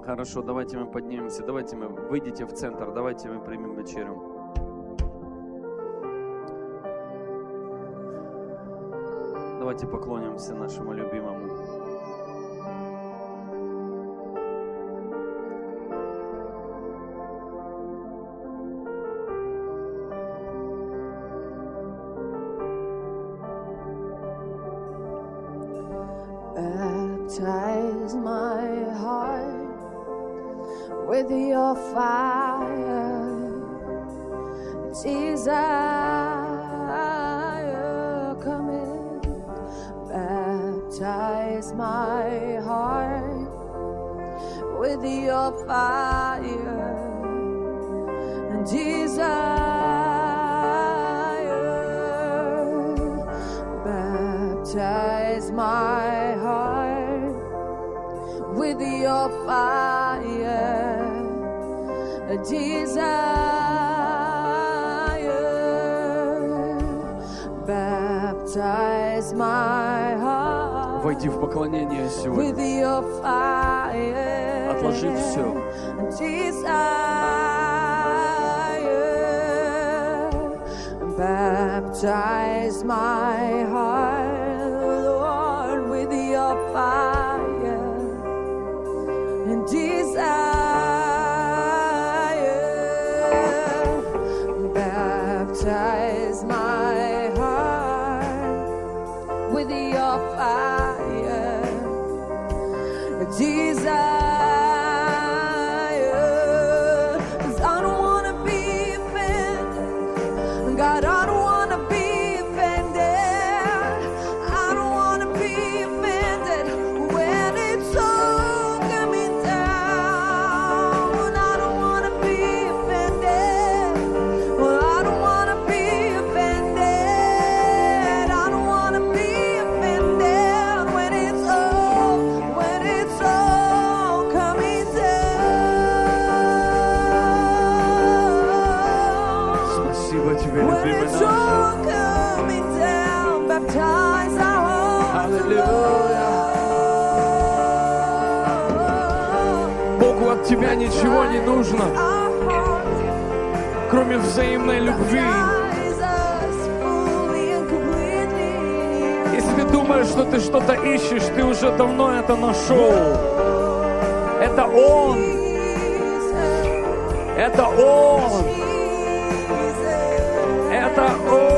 Хорошо, давайте мы поднимемся, давайте мы выйдите в центр, давайте мы примем вечерю. Давайте поклонимся нашему любимому. Baptize my heart with your fire, desire coming. Baptize my heart with your fire and desire. Baptize my heart with your fire, a desire. Baptize my heart. Войди в поклонение With сегодня. your fire, Отложи все. Desire. Baptize my heart, Lord, with your fire and desire. Baptize my heart with your fire, desire. 'Cause I don't wanna be offended, God. I don't wanna be offended. I don't wanna be offended when it's all coming down. I don't wanna be offended. Well, I don't wanna be offended. I don't wanna be offended when it's all coming down. Спасибо тебе, When любимый it's наш. all coming down, baptize our hearts, Lord. Богу от тебя ничего не нужно, Our hearts, кроме взаимной любви. baptize us fully and completely. Если ты думаешь, что ты что-то ищешь, ты уже давно это нашел. Это Он, это Он, это Он,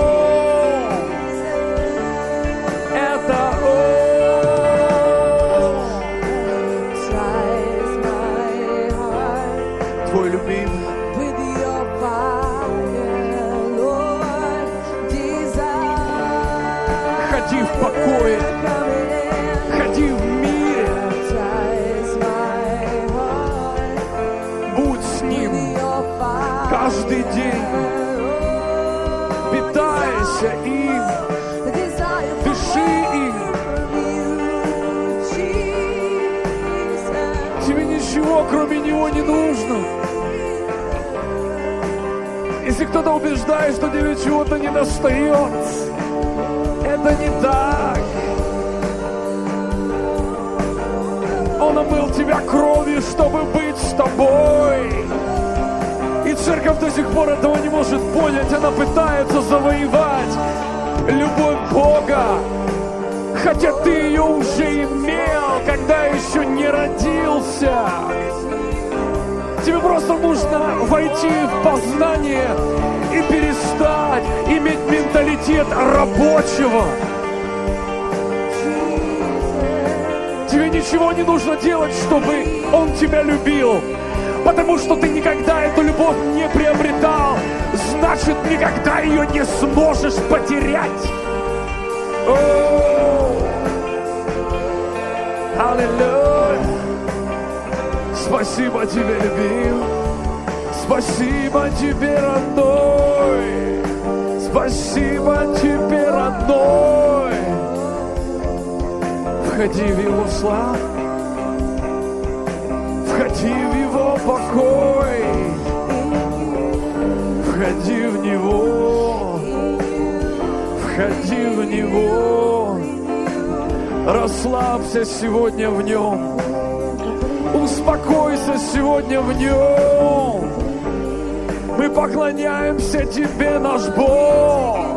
это Он. Baptize my heart Твой любимый. with your fire, Lord. Desire. Ходи в покое, ходи в мире, Baptize my heart будь с Ним with your fire. каждый день. Питайся им, Desire дыши им. from you, Jesus. Тебе ничего, кроме Него, не нужно. Если кто-то убеждает, что тебе чего-то не достает, это не так. Он омыл тебя кровью, чтобы быть с тобой. И церковь до сих пор этого не может понять. Она пытается завоевать любовь Бога, хотя ты ее уже имел, когда еще не родился. Тебе просто нужно войти в познание и перестать иметь менталитет рабочего. Тебе ничего не нужно делать, чтобы Он тебя любил, потому что ты никогда эту любовь не приобретал, значит, никогда ее не сможешь потерять. О! Аллилуйя! Спасибо тебе, любимый. Спасибо тебе, родной. Спасибо тебе, родной. Входи в Его славу. Входи в Его покой. Входи в Него. Входи в Него. Расслабься сегодня в Нем. Успокойся сегодня в нем. Мы поклоняемся Тебе, наш Бог.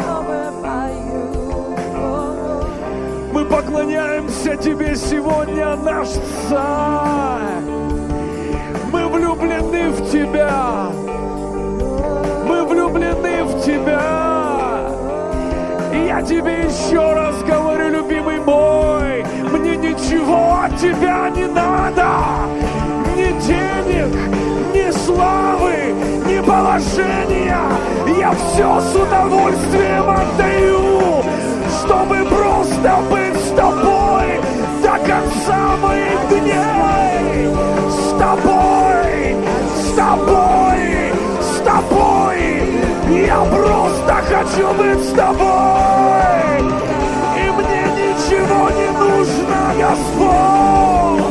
Мы поклоняемся Тебе сегодня, наш Царь. Мы влюблены в Тебя. Мы влюблены в Тебя. И я Тебе еще раз говорю, любимый мой, мне ничего от Тебя не надо. Ни денег, ни славы, ни положения. Я все с удовольствием отдаю, чтобы просто быть с Тобой до конца моих дней. С Тобой, с Тобой, с Тобой. Я просто хочу быть с Тобой. И мне ничего не нужно, Господь.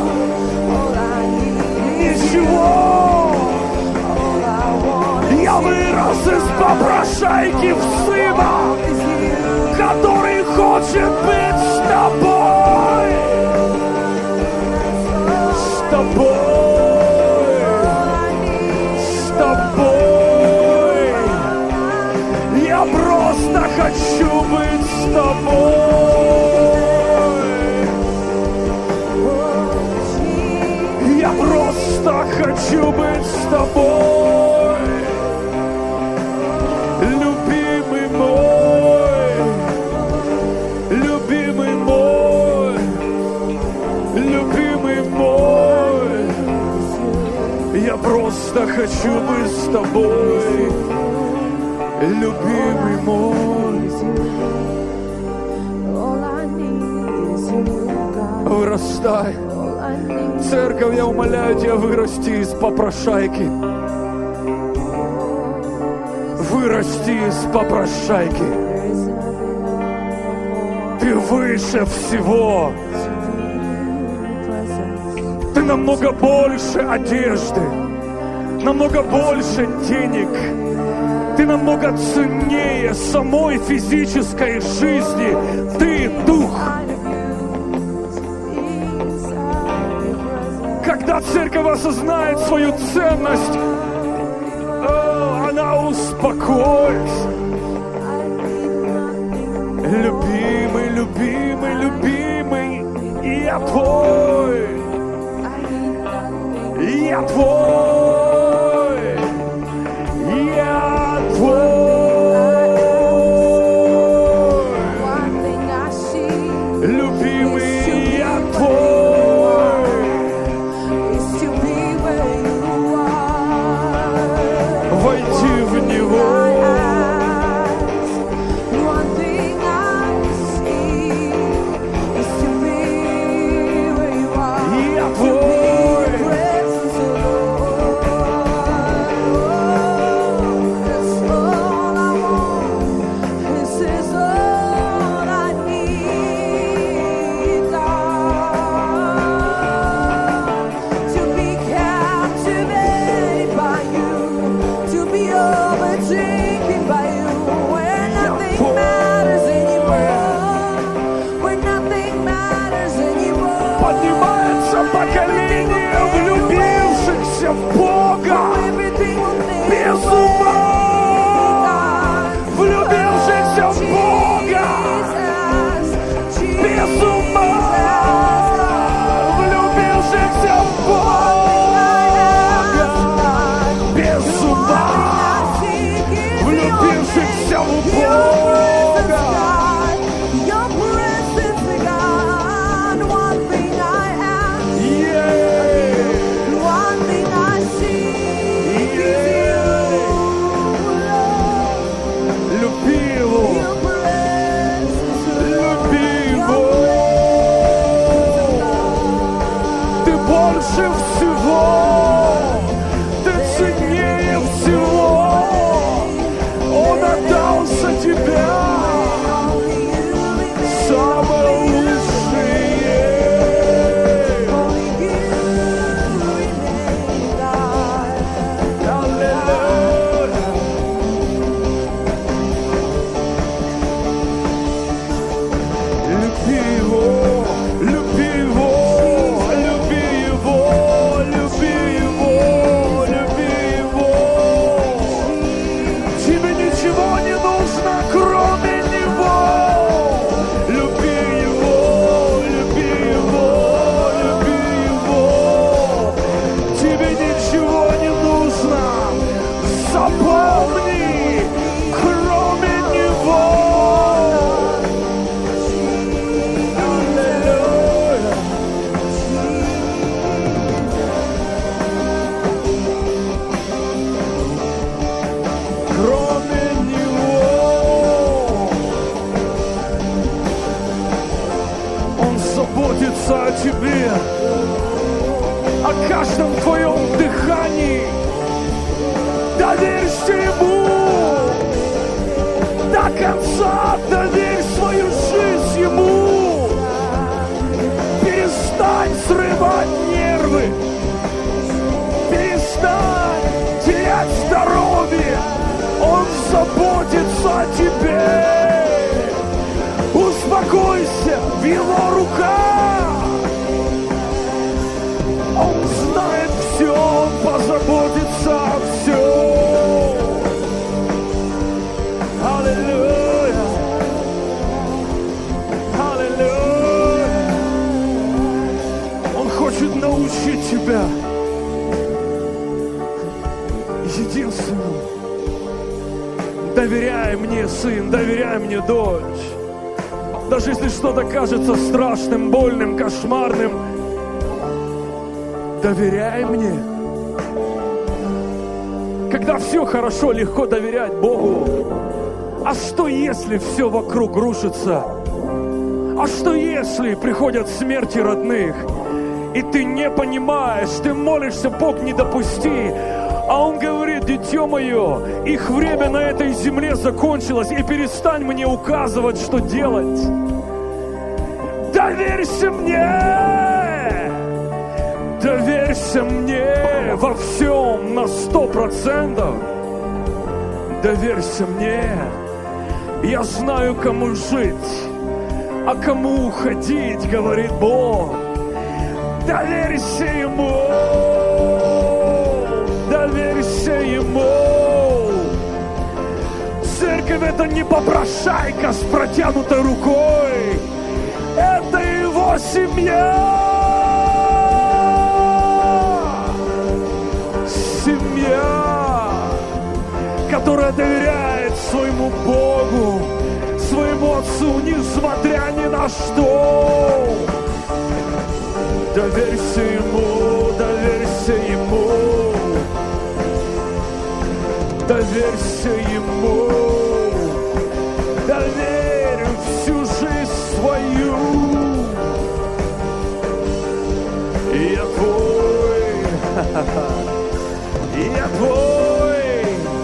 Ничего. Я вырос из попрошайки в сына, который хочет быть с Тобой. С Тобой. С Тобой. Я просто хочу быть с Тобой. Я просто хочу быть с Тобой. Любимый мой, любимый мой, любимый мой. Я просто хочу быть с Тобой. Любимый мой. Вырастай. Церковь, я умоляю Тебя, вырасти из попрошайки. Вырасти из попрошайки. Ты выше всего. Ты намного больше одежды, намного больше денег. Ты намного ценнее самой физической жизни. Ты дух. Когда церковь осознает свою ценность, она успокоится. Любимый, любимый, любимый, я Твой. Я Твой. Я Твой. Любимый, я Твой. Войди в Него. Я Твой. Поднимается поколение влюбившихся в Бога без ума, влюбившихся в Бога без ума, влюбившихся в Бога без ума, влюбившихся в Бога. One thing I заботится о тебе, о каждом твоем дыхании. Доверься Ему. До конца доверь свою жизнь Ему. Перестань срывать нервы. Перестань терять здоровье. Он заботится о тебе. Успокойся в Его руках. Он знает все, Он позаботится о всем. Аллилуйя. Аллилуйя. Он хочет научить тебя единственному. Доверяй мне, сын, доверяй мне, дочь. Даже если что-то кажется страшным, больным, кошмарным, доверяй мне. Когда все хорошо, легко доверять Богу. А что если все вокруг рушится? А что если приходят смерти родных, и ты не понимаешь, ты молишься, Бог, не допусти. А Он говорит: дитё мое, их время на этой земле закончилось, и перестань мне указывать, что делать. Доверься мне! Доверься мне во всем на 100%. Доверься мне. Я знаю, кому жить, а кому уходить, говорит Бог. Доверься Ему. Доверься Ему. Церковь — это не попрошайка с протянутой рукой. Это Его семья. Семья, которая доверяет своему Богу, своему Отцу, несмотря ни на что. Доверься Ему, доверься Ему. Доверься Ему. Доверь всю жизнь свою. Я твой. Я твой.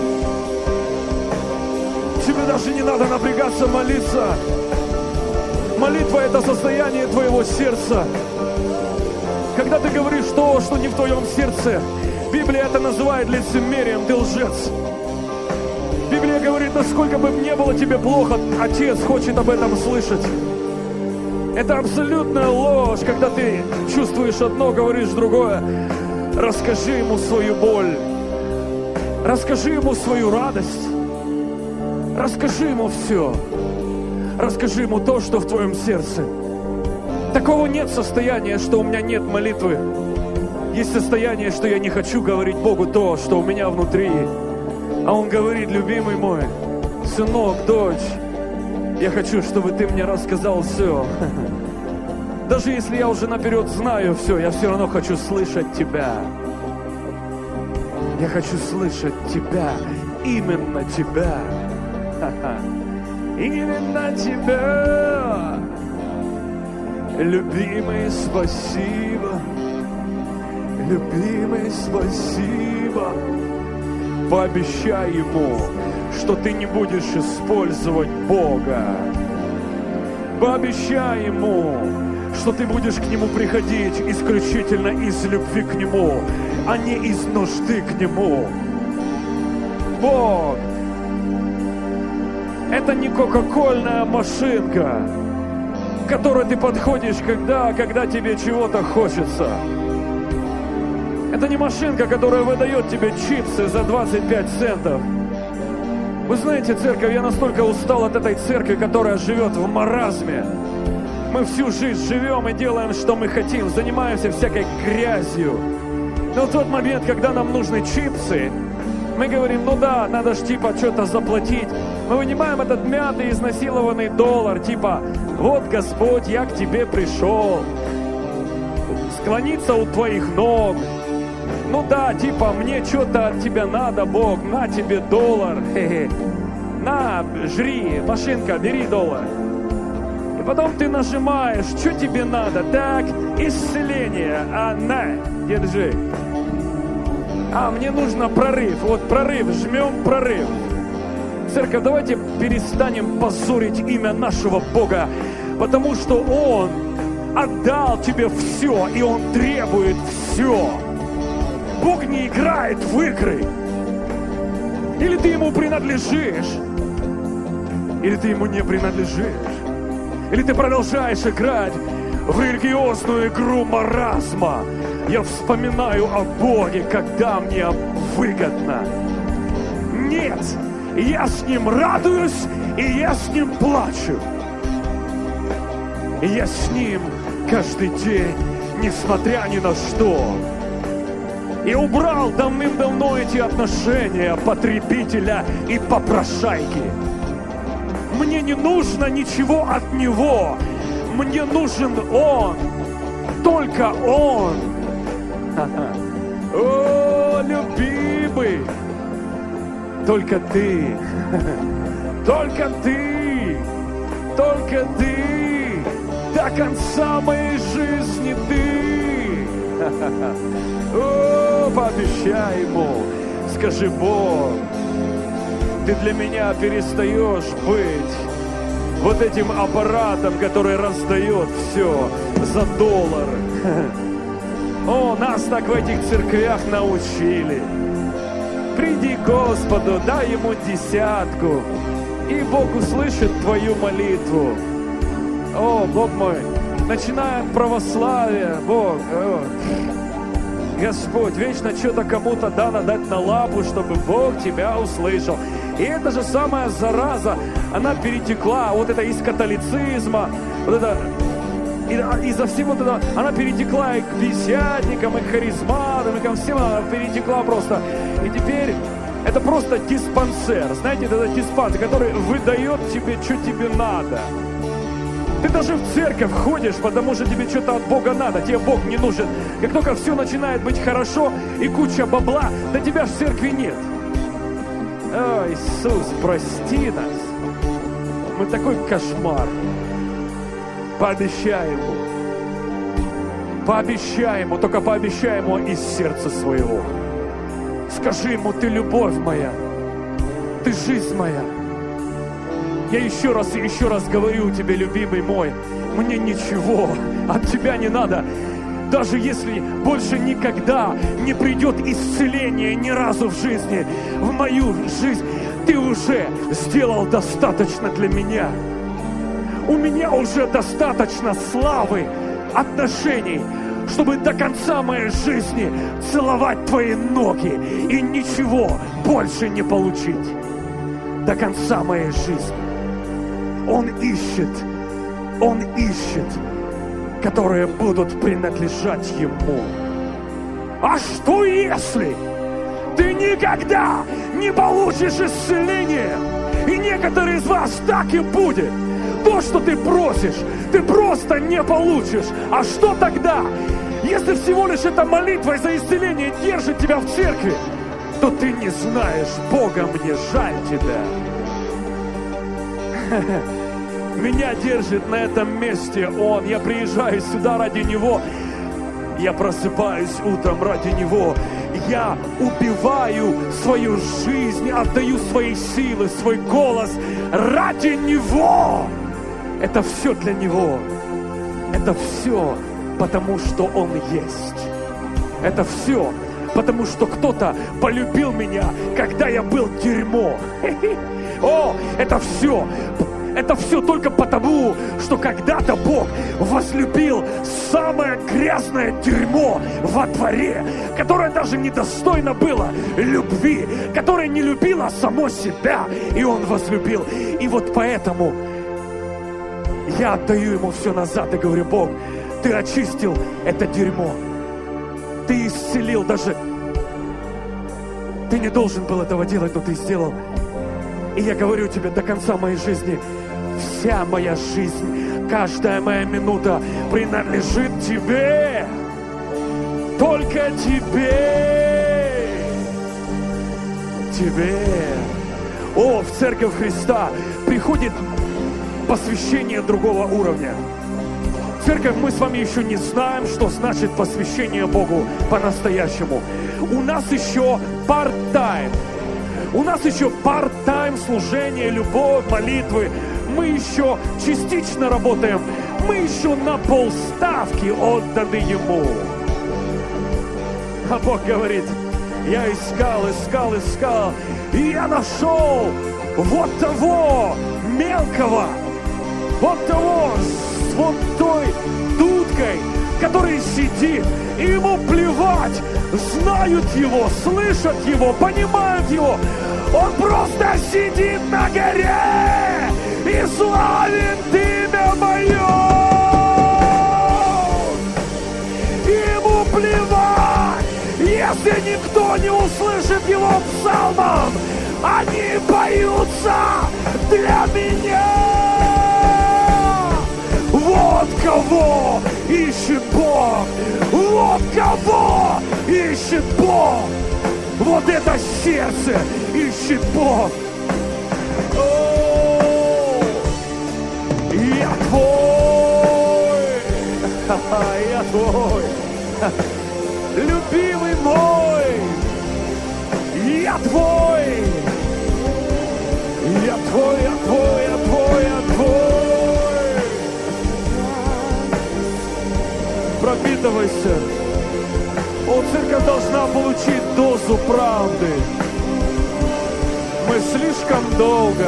Тебе даже не надо напрягаться молиться. Молитва — это состояние твоего сердца. Когда ты говоришь то, что не в твоем сердце, Библия это называет лицемерием, ты лжец. Библия говорит: насколько бы не было тебе плохо, Отец хочет об этом слышать. Это абсолютная ложь, когда ты чувствуешь одно, говоришь другое. Расскажи Ему свою боль. Расскажи Ему свою радость. Расскажи Ему все. Расскажи Ему то, что в твоем сердце. Такого нет состояния, что у меня нет молитвы. Есть состояние, что я не хочу говорить Богу то, что у меня внутри. А Он говорит: любимый мой, сынок, дочь, я хочу, чтобы ты мне рассказал все. Даже если я уже наперед знаю все, я все равно хочу слышать тебя. Я хочу слышать тебя, именно тебя. Именно тебя. Любимый, спасибо. Любимый, спасибо. Пообещай Ему, что ты не будешь использовать Бога. Пообещай Ему, что ты будешь к Нему приходить исключительно из любви к Нему, а не из нужды к Нему. Бог — это не кока-кольная машинка, к которой ты подходишь, когда тебе чего-то хочется. Это не машинка, которая выдает тебе чипсы за 25 центов. Вы знаете, церковь, я настолько устал от этой церкви, которая живет в маразме. Мы всю жизнь живем и делаем, что мы хотим, занимаемся всякой грязью. Но в тот момент, когда нам нужны чипсы, мы говорим: ну да, надо ж типа что-то заплатить. Мы вынимаем этот мятый, изнасилованный доллар, типа: вот, Господь, я к Тебе пришел. Склониться у Твоих ног. Ну да, типа, мне что-то от Тебя надо, Бог, на тебе доллар. Хе-хе. На, жри, машинка, бери доллар. И потом ты нажимаешь, что тебе надо. Так, исцеление. На, держи. Мне нужно прорыв. Вот прорыв, жмем прорыв. Церковь, давайте перестанем позорить имя нашего Бога, потому что Он отдал тебе все, и Он требует все. Бог не играет в игры. Или ты Ему принадлежишь, или ты Ему не принадлежишь. Или ты продолжаешь играть в религиозную игру маразма. Я вспоминаю о Боге, когда мне выгодно. Нет, я с Ним радуюсь, и я с Ним плачу. И я с Ним каждый день, несмотря ни на что. И убрал давным-давно эти отношения потребителя и попрошайки. Мне не нужно ничего от Него. Мне нужен Он. Только Он. О, любимый. Только Ты. Только Ты. Только Ты. До конца моей жизни Ты. О, пообещай Ему. Скажи: Бог, Ты для меня перестаешь быть вот этим аппаратом, который раздает все за $1. О, нас так в этих церквях научили. Приди к Господу, дай Ему 10, и Бог услышит твою молитву. О, Бог мой, начиная от православия, Бог, Господь, вечно что-то кому-то надо дать на лапу, чтобы Бог тебя услышал. И эта же самая зараза, она перетекла, вот это из католицизма, вот это, из-за всего этого, она перетекла и к пятидесятникам, и к харизматам, и ко всем, она перетекла просто. И теперь это просто диспансер, знаете, это диспансер, который выдает тебе, что тебе надо. Ты даже в церковь ходишь, потому что тебе что-то от Бога надо, тебе Бог не нужен. Как только все начинает быть хорошо и куча бабла, до тебя ж в церкви нет. О, Иисус, прости нас. Мы такой кошмар. Пообещай Ему. Пообещай Ему, только пообещай Ему из сердца своего. Скажи Ему: Ты любовь моя, Ты жизнь моя. Я еще раз говорю тебе, любимый мой, мне ничего от тебя не надо. Даже если больше никогда не придет исцеление ни разу в жизни, в мою жизнь, Ты уже сделал достаточно для меня. У меня уже достаточно славы, отношений, чтобы до конца моей жизни целовать Твои ноги и ничего больше не получить. До конца моей жизни. Он ищет, которые будут принадлежать Ему. А что если ты никогда не получишь исцеление? И некоторые из вас так и будет. То, что ты просишь, ты просто не получишь. А что тогда? Если всего лишь эта молитва за исцеление держит тебя в церкви, то ты не знаешь Бога, мне жаль тебя. Меня держит на этом месте Он. Я приезжаю сюда ради Него. Я просыпаюсь утром ради Него. Я убиваю свою жизнь, отдаю свои силы, свой голос ради Него. Это все для Него. Это все потому, что Он есть. Это все потому, что кто-то полюбил меня, когда я был дерьмо. О, это все. Это все только потому, что когда-то Бог возлюбил самое грязное дерьмо во дворе, которое даже недостойно было любви, которое не любило само себя, и Он возлюбил. И вот поэтому я отдаю Ему все назад и говорю: Бог, Ты очистил это дерьмо. Ты исцелил даже. Ты не должен был этого делать, но Ты сделал. И я говорю Тебе, до конца моей жизни, вся моя жизнь, каждая моя минута принадлежит Тебе. Только Тебе. Тебе. О, в Церковь Христа приходит посвящение другого уровня. Церковь, мы с вами еще не знаем, что значит посвящение Богу по-настоящему. У нас еще part-time. У нас еще part-time служение, любовь, молитвы. Мы еще частично работаем. Мы еще на полставки отданы Ему. А Бог говорит: я искал, и я нашел вот того мелкого, вот того с вот той дудкой, который сидит, и ему плевать, знают его, слышат его, понимают его. Он просто сидит на горе и славит имя мое. Ему плевать, если никто не услышит его псалмом. Они поются для меня. Вот кого ищет Бог. Вот кого ищет Бог. Вот это сердце ищет Бог. О, я твой. Я твой. Любимый мой. Я твой. Я твой, я твой, я твой, я твой. Пропитывайся. Церковь должна получить дозу правды. Мы слишком долго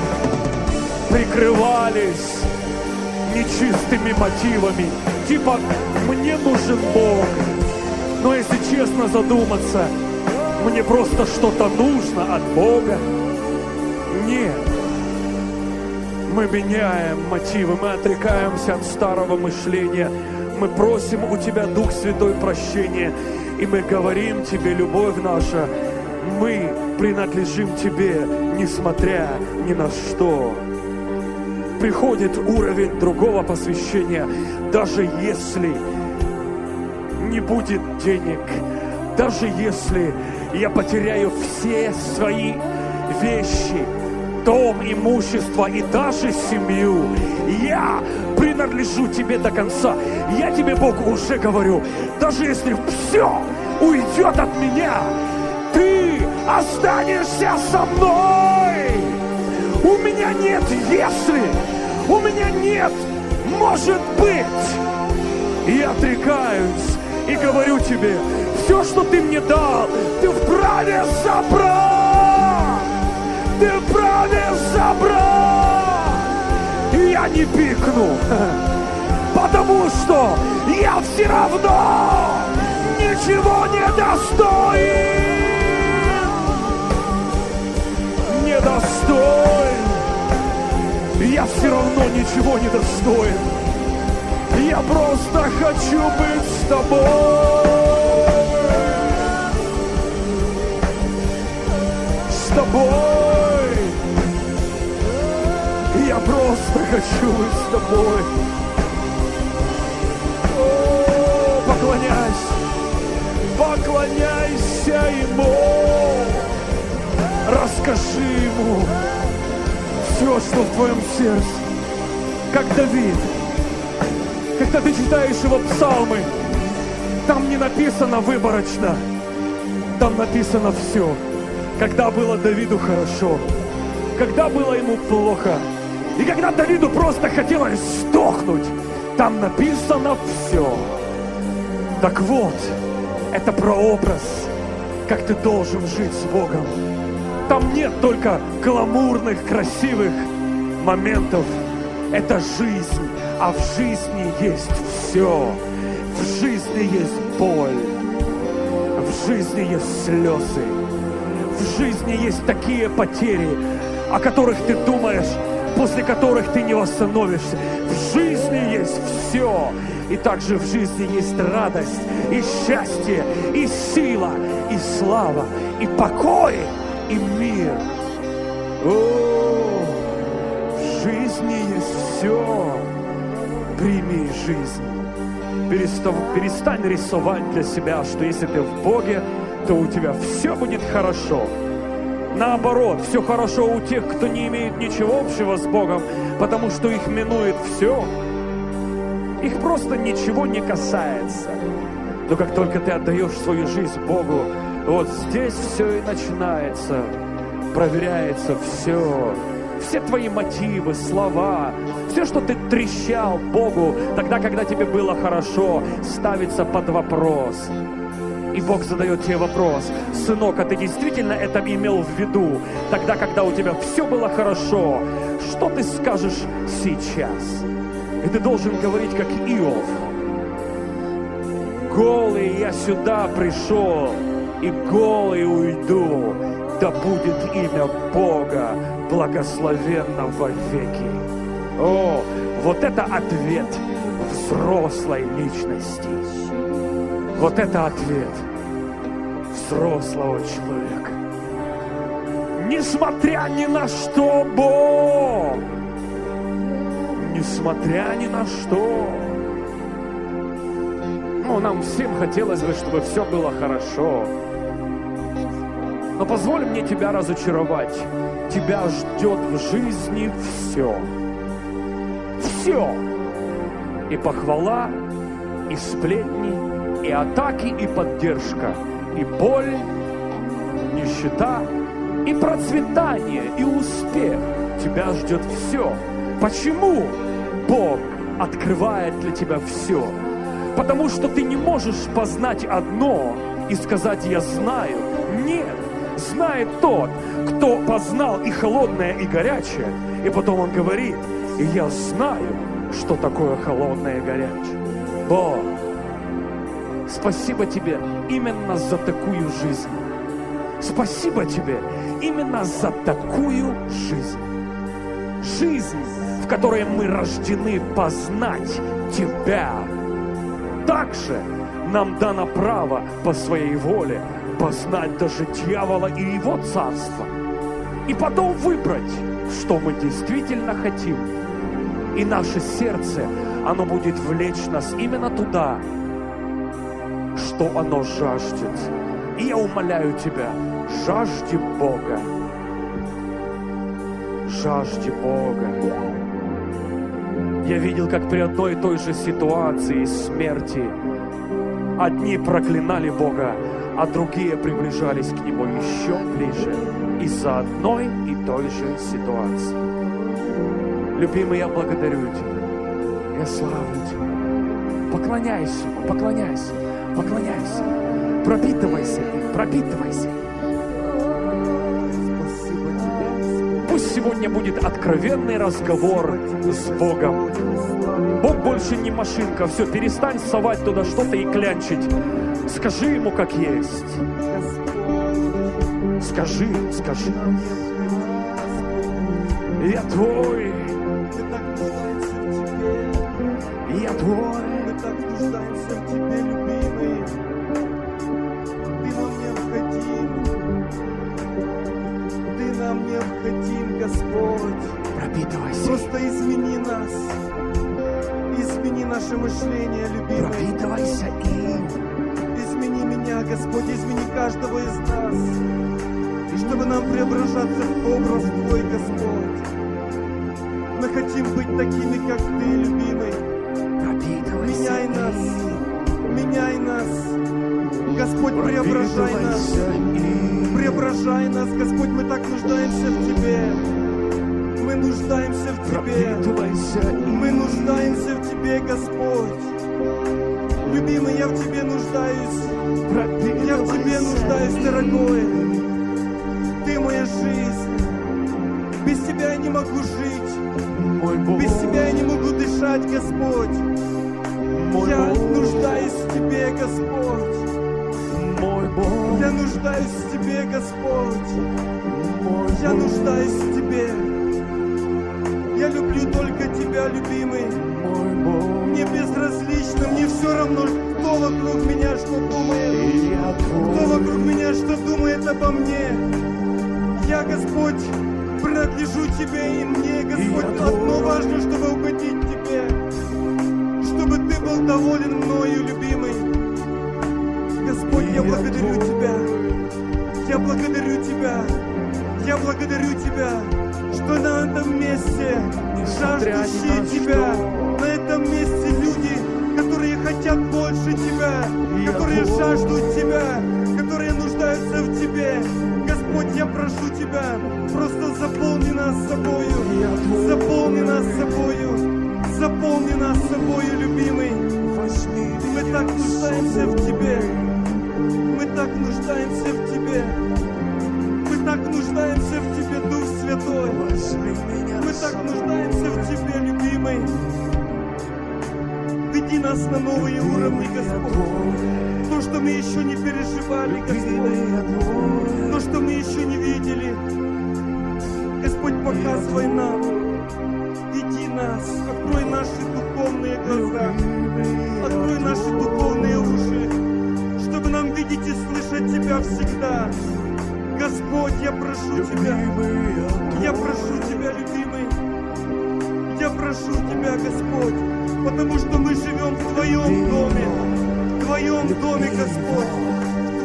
прикрывались нечистыми мотивами. Типа, мне нужен Бог. Но если честно задуматься, мне просто что-то нужно от Бога. Нет. Мы меняем мотивы, мы отрекаемся от старого мышления. Мы просим у Тебя, Дух Святой, прощения. И мы говорим Тебе, любовь наша, мы принадлежим Тебе, несмотря ни на что. Приходит уровень другого посвящения, даже если не будет денег, даже если я потеряю все свои вещи, дом, имущество и даже семью. Я принадлежу Тебе до конца. Я Тебе, Бог, уже говорю, даже если все уйдет от меня, Ты останешься со мной. У меня нет «если», у меня нет «может быть». Я отрекаюсь и говорю Тебе, все, что Ты мне дал, Ты вправе забрать. Ты вправе забрать. И я не пикну, потому что я все равно ничего не достоин. Не достоин. Я все равно ничего не достоин. Я просто хочу быть с Тобой. С Тобой. Я просто хочу быть с Тобой. О, поклоняйся. Поклоняйся Ему. Расскажи Ему все, что в твоем сердце. Как Давид. Когда ты читаешь его псалмы, там не написано выборочно. Там написано все. Когда было Давиду хорошо, когда было ему плохо, и когда Давиду просто хотелось сдохнуть, там написано все. Так вот, это прообраз, как ты должен жить с Богом. Там нет только гламурных, красивых моментов. Это жизнь, а в жизни есть все. В жизни есть боль, в жизни есть слезы, в жизни есть такие потери, о которых ты думаешь, после которых ты не восстановишься. В жизни есть все. И также в жизни есть радость, и счастье, и сила, и слава, и покой, и мир. О, в жизни есть все. Прими жизнь. Перестань рисовать для себя, что если ты в Боге, то у тебя все будет хорошо. Наоборот, все хорошо у тех, кто не имеет ничего общего с Богом, потому что их минует все. Их просто ничего не касается. Но как только ты отдаешь свою жизнь Богу, вот здесь все и начинается. Проверяется все. Все твои мотивы, слова, все, что ты трещал Богу тогда, когда тебе было хорошо, ставится под вопрос. И Бог задает тебе вопрос: сынок, а ты действительно это имел в виду тогда, когда у тебя все было хорошо? Что ты скажешь сейчас? И ты должен говорить, как Иов: голый я сюда пришел, и голый уйду, да будет имя Бога благословенно вовеки. О, вот это ответ взрослой личности. Вот это ответ взрослого человека. Несмотря ни на что, Бог, несмотря ни на что. Ну, нам всем хотелось бы, чтобы все было хорошо. Но позволь мне тебя разочаровать. Тебя ждет в жизни все. Все. И похвала, и сплетни, и атаки, и поддержка, и боль, нищета, и процветание, и успех. Тебя ждет все. Почему Бог открывает для тебя все? Потому что ты не можешь познать одно и сказать: я знаю. Нет. Знает тот, кто познал и холодное, и горячее. И потом он говорит: и я знаю, что такое холодное и горячее. Бог, спасибо тебе именно за такую жизнь. Спасибо тебе именно за такую жизнь. Жизнь, в которой мы рождены познать тебя. Также нам дано право по своей воле познать даже дьявола и его царство. И потом выбрать, что мы действительно хотим. И наше сердце, оно будет влечь нас именно туда, что оно жаждет. И я умоляю тебя, жажди Бога. Жажди Бога. Я видел, как при одной и той же ситуации смерти одни проклинали Бога, а другие приближались к Нему еще ближе из-за одной и той же ситуации. Любимый, я благодарю Тебя. Я славлю Тебя. Поклоняйся Ему, поклоняйся, поклоняйся. Пропитывайся им, пропитывайся им. Пусть сегодня будет откровенный разговор с Богом. Бог больше не машинка. Все, перестань совать туда что-то и клянчить. Скажи Ему, как есть. Скажи, скажи. Я Твой. Я Твой. Мы так нуждаемся в Тебе, любимый. Ты нам необходим. Ты нам необходим, Господь. Пропитывайся. Просто измени нас. Измени наше мышление, любимый. Пропитывайся им. Измени меня, Господь, измени каждого из нас. И чтобы нам преображаться в образ Твой, Господь. Мы хотим быть такими, как Ты, любимый. Пропитывайся. Меняй нас. Меняй нас. Господь, преображай нас. Преображай нас, Господь, мы так нуждаемся в Тебе. Мы нуждаемся в Тебе. Мы нуждаемся в Тебе, Господь. Любимый, я в Тебе нуждаюсь. Я в Тебе нуждаюсь, дорогой. Ты моя жизнь. Без Тебя я не могу жить. Без Тебя я не могу дышать, Господь. Я нуждаюсь в Тебе, Господь. Я нуждаюсь в Тебе, Господь. Я нуждаюсь в Тебе. Я люблю только Тебя, любимый. Мне безразлично, мне все равно, кто вокруг меня что думает. Кто вокруг меня что думает обо мне. Я, Господь, принадлежу Тебе и мне, Господь. Одно важно, чтобы угодить Тебе. Чтобы Ты был доволен мною, любимый. Господь, я благодарю Тебя. Я благодарю Тебя хотят больше Тебя, которые жаждут Тебя, которые нуждаются в Тебе. Господь, я прошу Тебя, просто заполни нас собою, заполни нас собою, заполни нас собою, любимый. Мы так нуждаемся в Тебе, мы так нуждаемся в Тебе, мы так нуждаемся в Тебе, Дух Святой, мы так нуждаемся в Тебе, любимый. Веди нас на новые уровни, Господь. То, что мы еще не переживали, Господь, то, что мы еще не видели, Господь, показывай нам, веди нас, открой наши духовные глаза, открой наши духовные уши, чтобы нам видеть и слышать Тебя всегда. Господь, я прошу Тебя, любимый, я прошу Тебя, Господь, потому что мы живем в Твоем доме, Господь, в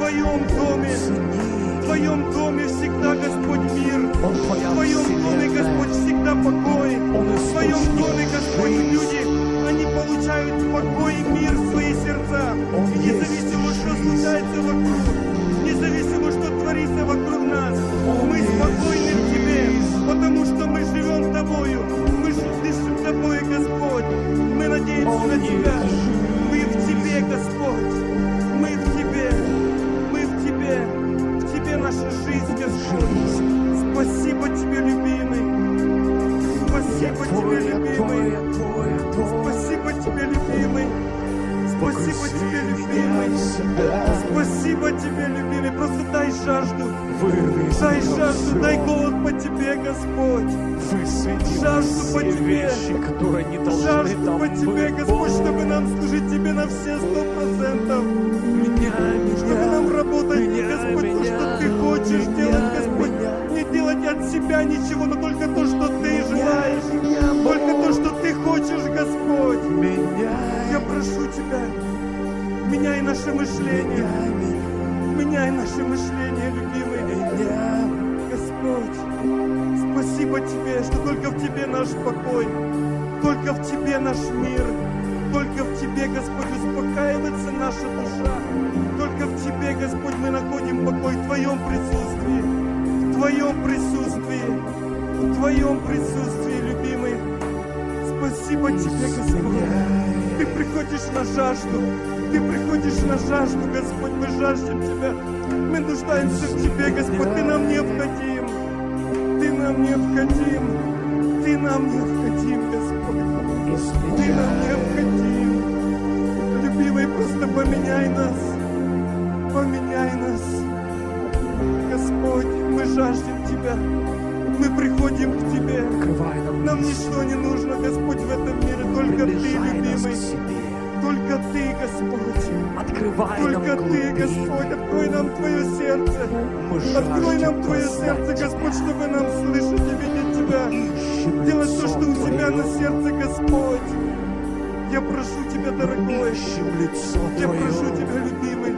Твоем доме всегда, Господь, мир, в Твоем доме, Господь, всегда покой, в Твоем доме, Господь, люди, они получают покой и мир в свои сердца, и независимо, что случается вокруг, независимо, что творится вокруг нас, мы спокойны в Тебе, потому что мы живем Тобою, мы дышим Тобой, Господь, мы надеемся на Тебя, мы в Тебе, Господь, мы в Тебе, в Тебе наша жизнь, Господь. Спасибо Тебе, любимый, спасибо Тебе, любимый, спасибо Тебе, любимый. Спасибо Тебе, любимый. Спасибо Тебе, любимый. Просто дай жажду. Дай жажду, дай голод по Тебе, Господь. Жажду по Тебе. Жажду по Тебе, Господь, чтобы нам служить Тебе на все 100%. Чтобы нам работать, Господь, то, что Ты хочешь делать, Господь. Не делать от себя ничего, но только то, что Ты желаешь. Только то, что Ты хочешь, Господь. Я прошу Тебя, меняй наше мышление. Меняй наше мышление, любимый. Господь, спасибо Тебе, что только в Тебе наш покой, только в Тебе наш мир, только в Тебе, Господь, успокаивается наша душа. Только в Тебе, Господь, мы находим покой в Твоем присутствии, в Твоем присутствии, в Твоем присутствии, любимый. Спасибо Тебе, Господь. Ты приходишь на жажду. Ты приходишь на жажду, Господь. Мы жаждем Тебя. Мы нуждаемся в Тебе, Господь. Ты нам необходим. Ты нам необходим. Ты нам необходим, Господь. Ты нам необходим. Любимый, просто поменяй нас. Поменяй нас. Господь, мы жаждем Тебя. Мы приходим к Тебе. Нам ничто не нужно, Господь, в этом мире. Только Ты, любимый. Только Ты, Господь. Только Ты, Господь. Открой нам Твое сердце. Открой нам Твое сердце, Господь, чтобы нам слышать и видеть Тебя. Делать то, что у Тебя на сердце, Господь. Я прошу Тебя, дорогой. Я прошу Тебя, любимый.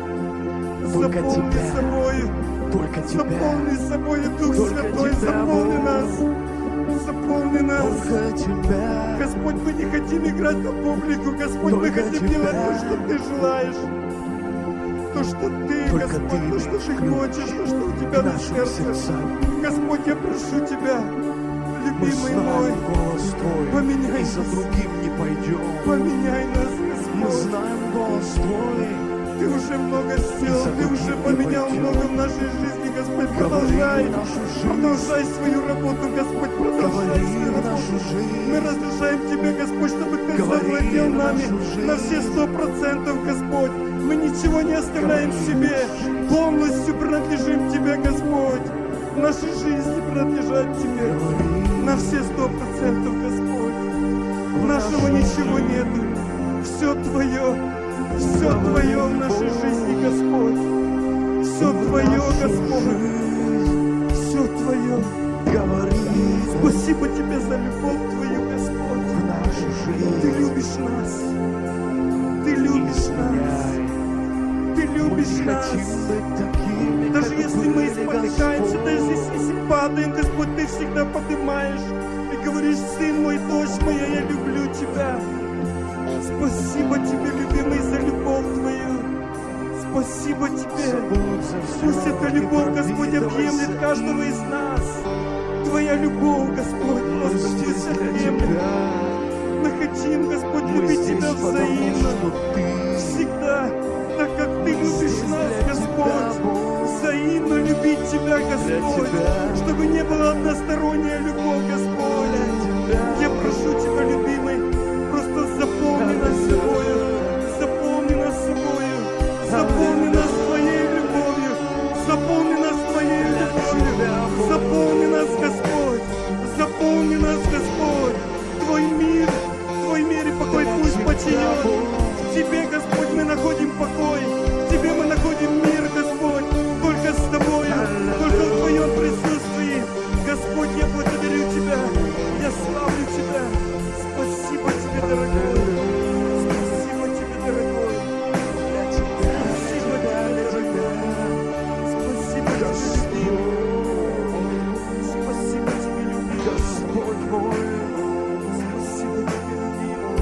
Заполни собой. Заполни собой, Дух Святой, заполни нас. Заполни нас. Господь, мы не хотим играть на публику, Господь, мы хотим делать то, что Ты желаешь. То, что Ты, Господь, то, что Ты хочешь, то, что у Тебя на сердце. Господь, я прошу Тебя, любимый мой, поменяй нас. Поменяй нас, Господь. Мы знаем голос Твой. Ты уже много сделал, Ты уже поменял много в нашей жизни, Господь. Продолжай свою работу, Господь, продолжай свою работу. Мы разрешаем Тебе, Господь, чтобы Ты завладел нами на все 100%, Господь. Мы ничего не оставляем себе, полностью принадлежим Тебе, Господь. Наши жизни принадлежат Тебе на все 100%, Господь. Нашего ничего нету, все Твое. Все Твое в нашей жизни, Господь. Все Твое, Господь. Все Твое. Спасибо Тебе за любовь Твою, Господь. Ты любишь нас. Ты любишь нас. Ты любишь нас. Даже если мы спотыкаемся, даже если падаем, Господь, Ты всегда поднимаешь и говоришь: сын мой, дочь моя, я люблю Тебя. Спасибо Тебе, любимый. Спасибо Тебе. Забудутся все Пусть эта любовь, Господь, непредвидимые объемлет сны. каждого из нас. Твоя любовь, Господь, просто Мы здесь пусть для объемлет. Тебя. Мы хотим, Господь, Мы любить здесь Тебя потому, взаимно. что Ты Всегда, так как Ты любишь здесь нас, для Господь. Тебя, Бог. Взаимно любить Тебя, Господь. Тебя. Чтобы не была односторонняя любовь, Господь. Я прошу Тебя, любимый, просто заполни нас собою. Заполни нас собою. Заполни нас Твоей любовью. Заполни нас Твоей любовью. Заполни нас, Господь. Заполни нас, Господь. Твой мир и покой пусть подчинен. В Тебе, Господь, мы находим покой. В Тебе мы находим мир, Господь. Только с Тобою, только в Твоем присутствии. Господь, я благодарю Тебя. Я славлю Тебя. Спасибо Тебе, дорогой. Спасибо Тебе, дорогой. Спасибо Тебе, дорогой. Спасибо Тебе, любимый. Спасибо Тебе, любимый. Господь мой, Спасибо Тебе, любимый.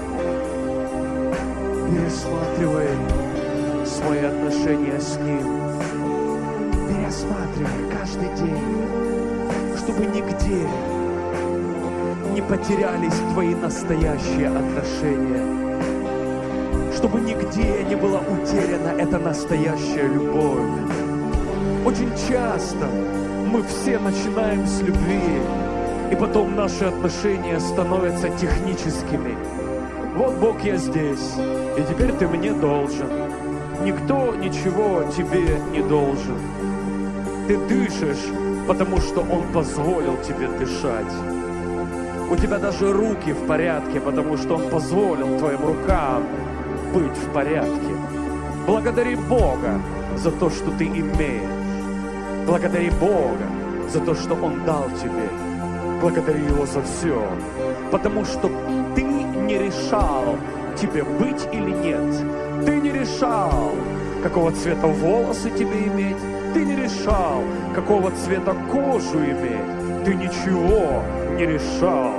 пересматривай свои отношения с Ним. Пересматривай каждый день, чтобы нигде не потерялись твои настоящие отношения, чтобы нигде не была утеряна эта настоящая любовь. Очень часто мы все начинаем с любви, и потом наши отношения становятся техническими. Вот Бог, я здесь, и теперь ты мне должен. Никто ничего тебе не должен. Ты дышишь, потому что Он позволил тебе дышать. У тебя даже руки в порядке, потому что Он позволил твоим рукам быть в порядке. Благодари Бога за то, что ты имеешь. Благодари Бога за то, что Он дал тебе. Благодари Его за все. Потому что ты не решал, тебе быть или нет. Ты не решал, какого цвета волосы тебе иметь. Ты не решал, какого цвета кожу иметь. Ты ничего не решал.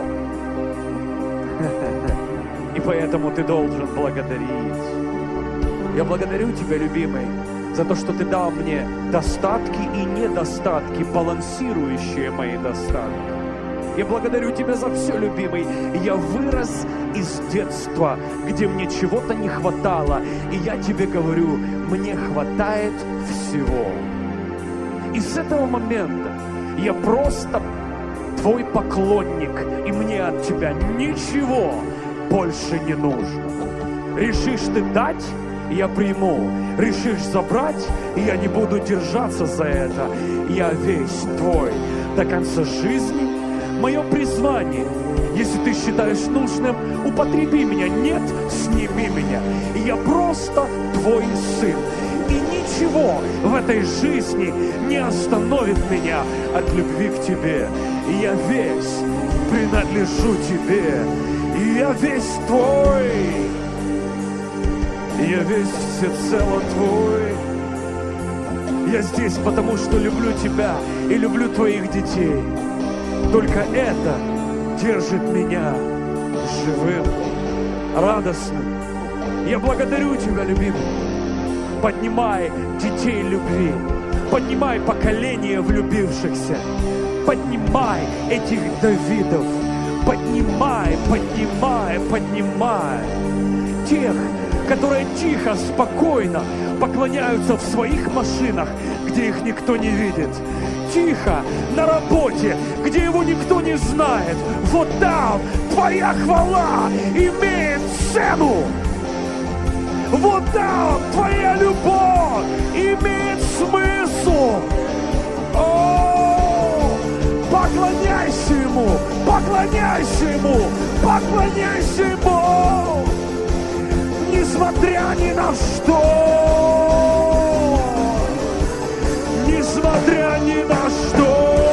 И поэтому ты должен благодарить. Я благодарю Тебя, любимый, за то, что Ты дал мне достатки и недостатки, балансирующие мои достатки. Я благодарю Тебя за все, любимый. Я вырос из детства, где мне чего-то не хватало. И я Тебе говорю, мне хватает всего. И с этого момента я просто Твой поклонник, и мне от Тебя ничего больше не нужно. Решишь Ты дать, я приму. Решишь забрать, я не буду держаться за это. Я весь Твой до конца жизни. Мое призвание, если Ты считаешь нужным, употреби меня. Нет, сними меня. Я просто Твой сын. И ничего в этой жизни не остановит меня от любви к Тебе. Я весь принадлежу Тебе. Я весь Твой. Я весь всецело Твой. Я здесь, потому что люблю Тебя и люблю Твоих детей. Только это держит меня живым, радостным. Я благодарю Тебя, любимый. Поднимай детей любви. Поднимай поколение влюбившихся. Поднимай этих Давидов. Поднимай, поднимай, поднимай. Тех, которые тихо, спокойно поклоняются в своих машинах, где их никто не видит. Тихо, на работе, где его никто не знает. Вот там Твоя хвала имеет цену. Вот там Твоя любовь имеет смысл. О, поклоняйся Ему, поклоняйся Ему, поклоняйся Ему. Несмотря ни на что, несмотря ни на что,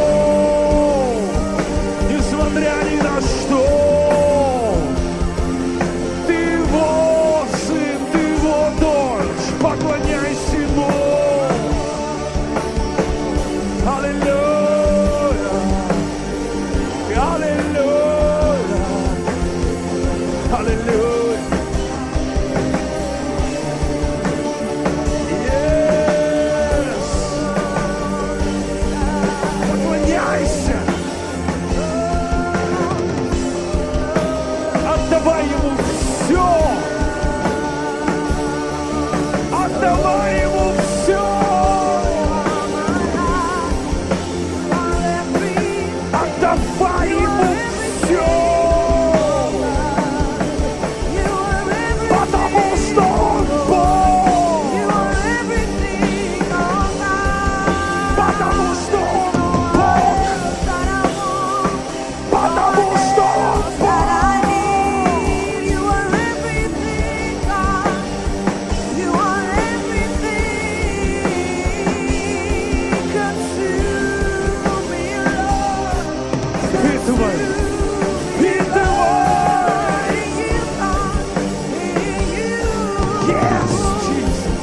несмотря ни на что, Ты Его сын, Ты Его дочь, поклоняйся Ему. Аллилуйя, аллилуйя, аллилуйя. Отдавай ему все. Отдавай ему все. Отдавай ему все. Потому что он Бог. Потому что он Бог. Потому что он Бог. Впитывай. Впитывай. Yes, Jesus.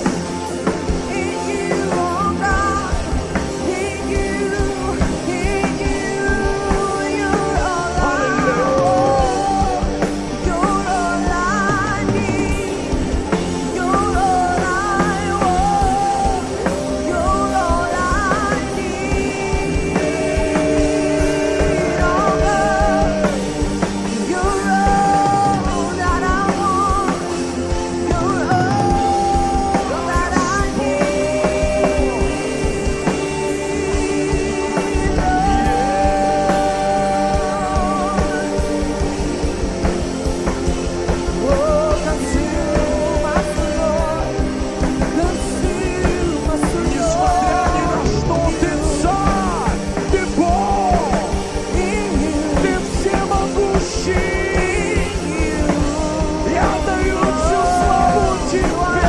Несмотря ни на что, ты царь, ты Бог, ты всемогущий. Я даю всю славу тебе.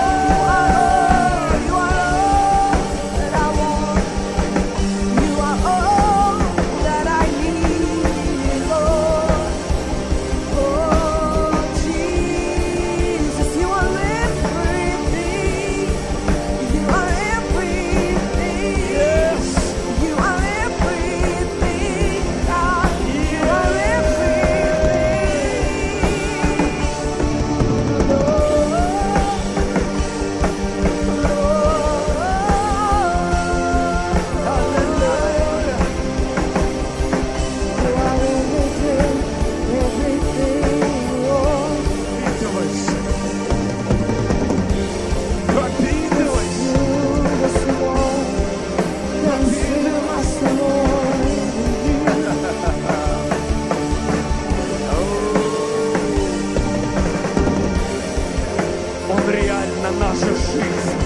Yes. Пропитывайся. Пропитывайся. Он реально наша жизнь.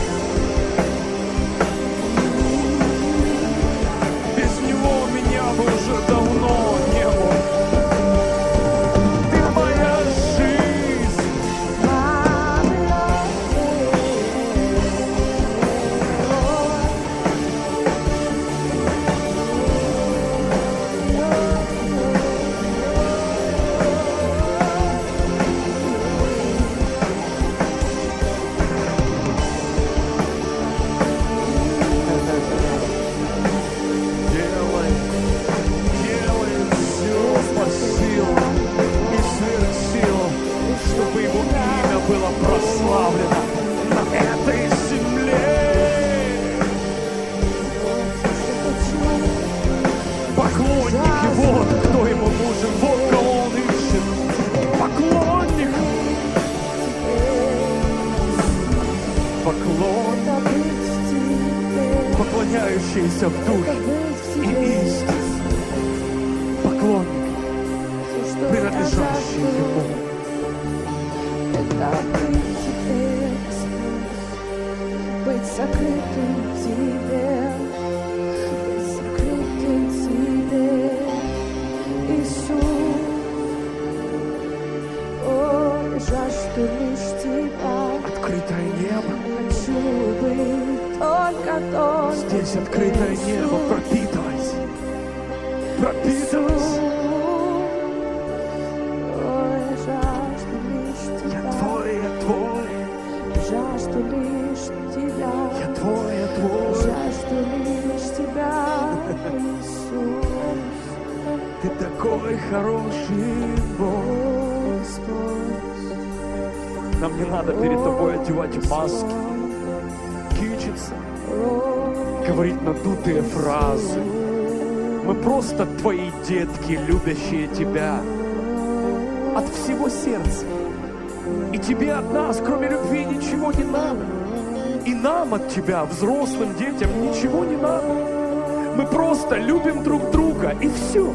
Без него меня бы уже давно не было. Ты моя жизнь. Делай все по силам и сверхсилам, чтобы его имя было прославлено на этой земле. Поклонники, вот кто ему нужен, вот кого он ищет. Поклонник. Поклонник, поклоняющийся в духе и истине. Поклонник, принадлежащий ему. Быть сокрытым в тебе, быть сокрытым в тебе, Иисус. О, я жажду лишь тебя, Открытое небо. хочу быть только Здесь открытое небо. Пропитывайся. Пропитывайся. О, я жажду лишь Я тебя, твой, я твой. жажду лишь тебя, Я твой, я твой. жажду лишь тебя, Иисус. Ты такой хороший Бог. Господь. Нам не надо перед тобой одевать маски, кичиться, говорить надутые фразы. Мы просто твои детки, любящие тебя. от всего сердца. И тебе от нас, кроме любви, ничего не надо. И нам от тебя, взрослым детям, ничего не надо. Мы просто любим друг друга, и все.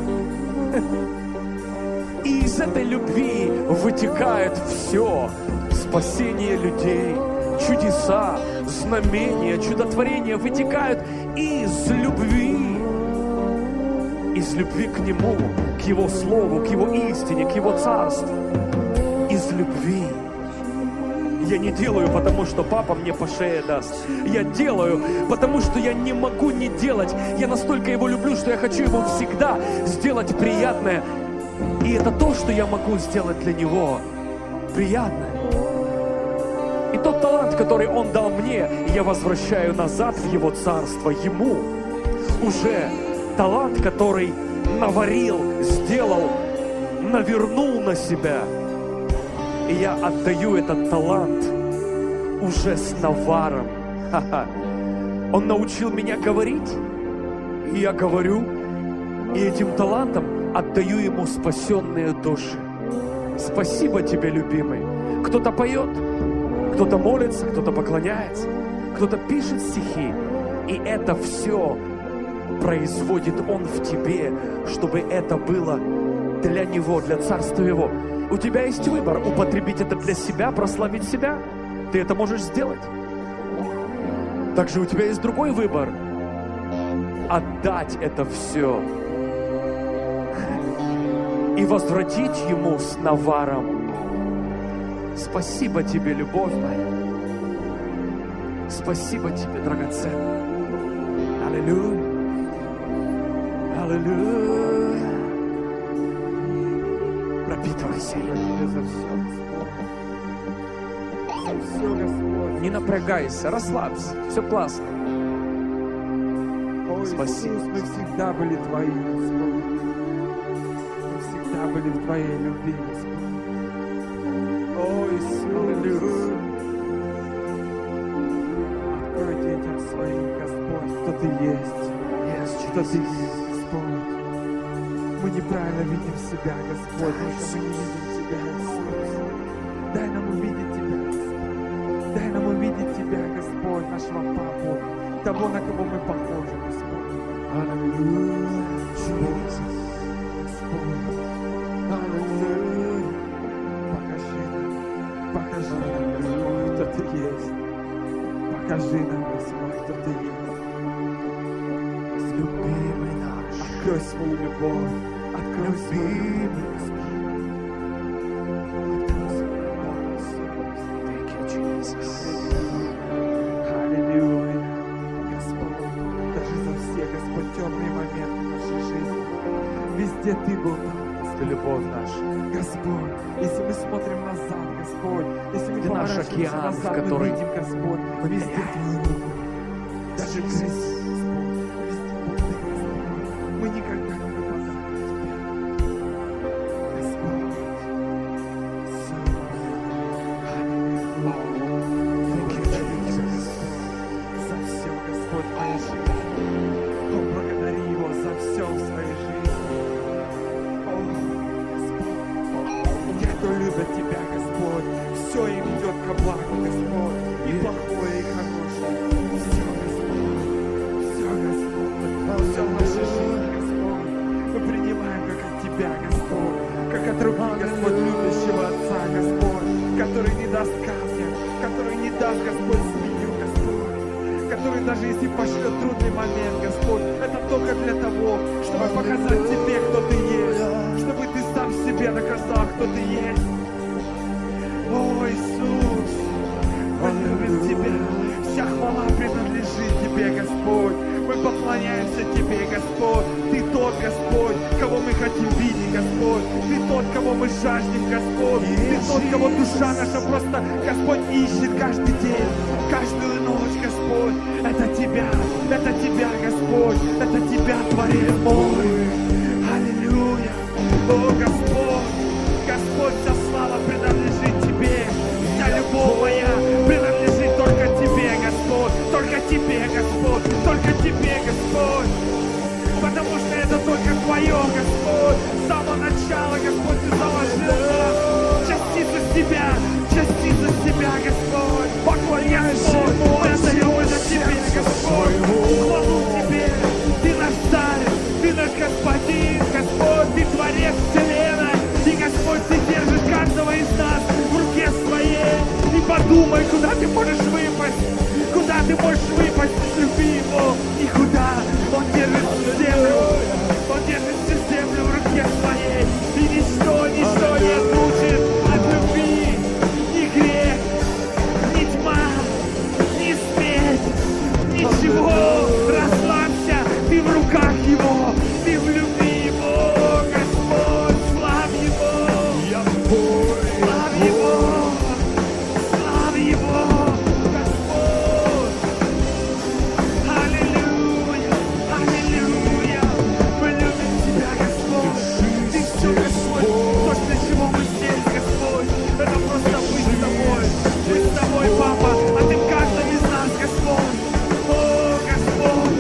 И из этой любви вытекает все. Спасение людей, чудеса, знамения, чудотворения вытекают из любви. Из любви к Нему, к Его Слову, к Его истине, к Его Царству. Из любви. Я не делаю, потому что папа мне по шее даст. Я делаю, потому что я не могу не делать. Я настолько Его люблю, что я хочу Ему всегда сделать приятное. И это то, что я могу сделать для Него. Приятное. И тот талант, который Он дал мне, я возвращаю назад в Его Царство, Ему. Уже талант, который наварил, сделал, навернул на себя. И я отдаю этот талант уже с наваром. Он научил меня говорить, и я говорю, и этим талантом отдаю Ему спасенные души. Спасибо Тебе, любимый. Кто-то поет, кто-то молится, кто-то поклоняется, кто-то пишет стихи. И это все производит Он в тебе, чтобы это было для Него, для Царства Его. У тебя есть выбор: употребить это для себя, прославить себя. Ты это можешь сделать. Также у тебя есть другой выбор: отдать это все и возвратить Ему с наваром. Спасибо Тебе, любовь моя. Спасибо Тебе, драгоценный. Аллилуйя. Аллилуйя. Пропитывайся им. За все, Господь. Не напрягайся, расслабься. Все классно. О, Спасибо. Иисус, мы всегда были Твои, Господь. Мы всегда были в Твоей любви, Господь. О, Иисус. Открой детям Своим, Господь, кто Ты есть. Что Ты есть, Господь. Мы неправильно видим себя, Господь, потому что мы не видим Тебя, Иисус. Дай нам увидеть Тебя, Господь. Дай нам увидеть Тебя, Господь, нашего Папу, того, на кого мы похожи, Господь. Аллилуйя. Господь. Аллилуйя. Покажи нам, Господь, кто Ты есть. Покажи нам, Господь, кто Ты есть. Любимый наш. Открой свою любовь. Открой свою любовь, Господь. Thank you, Jesus. Аллилуйя. Господь, даже за все, Господь, темные моменты нашей жизни. Везде Ты был там. Ты любовь наша. Господь, если мы смотрим назад, Господь, если мы Ты наш поворачиваемся океан, назад, в который мы видим, Господь, везде Твою любовь. Даже в грязи, Господь, везде был Ты, Господь. Мы никогда не выпадаем от Тебя. Господь, Thank you, Jesus. за все, Господь, в моей жизни. О, благодари Его за все в своей жизни. О, Господь, те, кто любят Тебя, Господь, все им идет ко благу, Господь, и плохое, и хорошее. Все, Господь, все в нашей жизни, Господь, мы принимаем как от Тебя, Господь, как от руки, Господь, любящего Отца, Господь, который не даст камня, который не даст, Господь, змею, Господь, который даже если пошлет трудный момент, Господь, это только для того, чтобы показать Тебе, кто Ты есть, чтобы Ты сам себе доказал, кто Ты есть. О, Иисус, мы любим Тебя, вся хвала принадлежит Тебе, Господь. Мы поклоняемся Тебе, Господь. Ты тот, Господь, кого мы хотим видеть, Господь. Ты тот, кого мы жаждем, Господь. Ты тот, кого душа наша просто, Господь, ищет каждый день, каждую ночь, Господь. Это Тебя, Господь. Это Тебя, Творец мой. Аллилуйя. О, Господь, Господь, вся слава принадлежит Тебе. Вся любовь моя принадлежит только Тебе, Господь. Только Тебе, Господь. Только Тебе, Господь. Потому что это только Твое, Господь. С самого начала, Господь, Ты заложил нас. себя, частицу себя, Господь. Поклоняйся Господь, Ему мы отдаем это всего Тебе, сердца Господь. своего. Хвалу Тебе, Ты наш Царь, Ты наш Господин, Господь, Ты Творец вселенной. И, Господь, Ты держишь каждого из нас в руке своей. И подумай, куда Ты можешь выпасть, куда Ты можешь выпасть из любви Его. Никуда. Он держит всю землю, Он держит всю землю в руке своей. И ничто не отлучит от любви. Ни грех, ни тьма, ни смерть, ничего. Расслабься, ты в руках Его, ты в любви Его, Господь, славь Его, Я твой, славь Его, славь Его, Господь. Аллилуйя, аллилуйя, мы любим Тебя, Господь. Ты все, Господь, то, для чего мы здесь, Господь, это просто быть с Тобой. Мы с Тобой, Папа, а Ты в каждом из нас, Господь. О, Господь,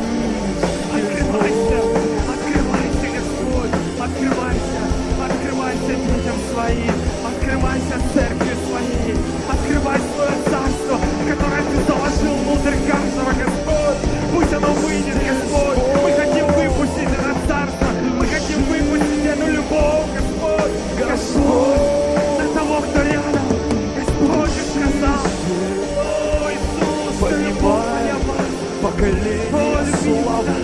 открывайся, открывайся, Господь, открывайся, открывайся детям Своим, открывайся церкви Своей, открывай Свое Царство, которое Ты заложил внутрь каждого, Господь. Пусть оно выйдет, Господь. Мы хотим выпустить это Царство, мы хотим выпустить эту любовь, Господь, Господь, на того, кто рядом, Господь, Ты сказал, о, Иисус, что любовь Твоя важна. поколение славы,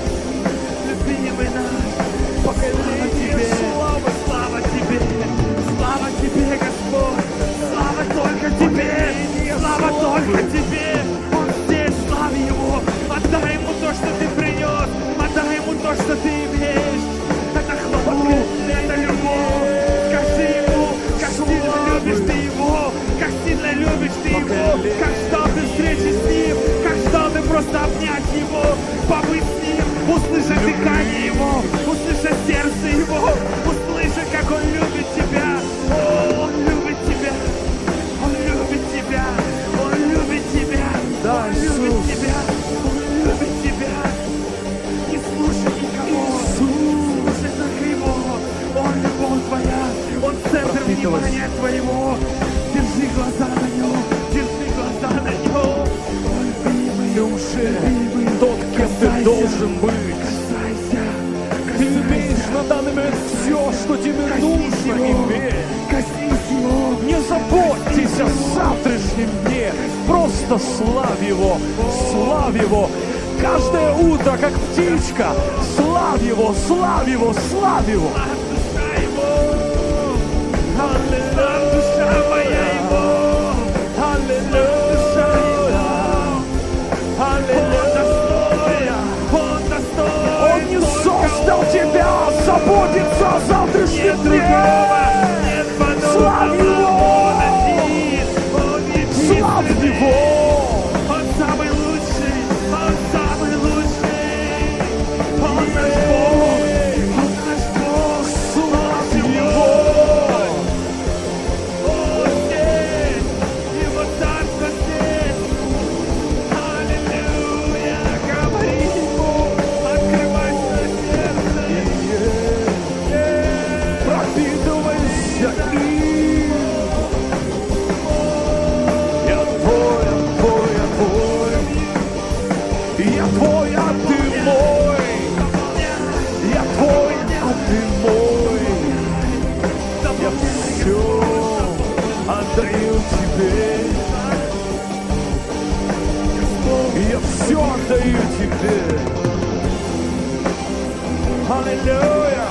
Любимый наш, поколение славы. слава Тебе, слава Тебе, Господь, слава только Тебе, слава только Тебе, Он здесь, слава Его, отдай Ему то, что Ты принес, отдай Ему то, что Ты имеешь, это хвалу, это любовь, скажи Ему, как сильно любишь Ты Его, как сильно любишь Ты Его, как ждал Ты встречи с Ним, как ждал Ты просто обнять Его, побыть с Ним, услышать дыхание Его, услышать сердце Его, услышать, как Он любит тебя. О, Он любит тебя, Он любит тебя, Он любит тебя, Да, Он любит Иисус. тебя, Он любит тебя. Не слушай никого, слушай только Его. Он любовь твоя, Он центр внимания твоего. Держи глаза на Нем, держи глаза на Нем. О, любимый, Ты уже любимый, тот, кем ты касайся, должен быть. Касайся, Ты имеешь на данный момент все, что тебе нужно иметь. коснись Его. Не заботьтесь о завтрашнем дне. Просто славь Его, славь Его. Каждое утро, как птичка, славь Его, славь Его, славь Его. Душа Его, Аллилуйя, душа моя Его, душа Его, Аллилуйя. Он достоин, Он не создал тебя заботиться о завтрашнем нет дне. другого, нет Славь подобного, Его! Он один, Он Славь единственный, Его! Он самый лучший, Он самый лучший, Он наш Бог, Он наш Бог, Славь Его! Он здесь, Его Царство здесь. Аллилуйя, говори Ему, открывай свое сердце. Пропитывайся им. Я твой, я твой, я твой. Я твой, а ты мой. Я твой, а ты мой. Я все отдаю тебе. Я все отдаю тебе. Аллилуйя.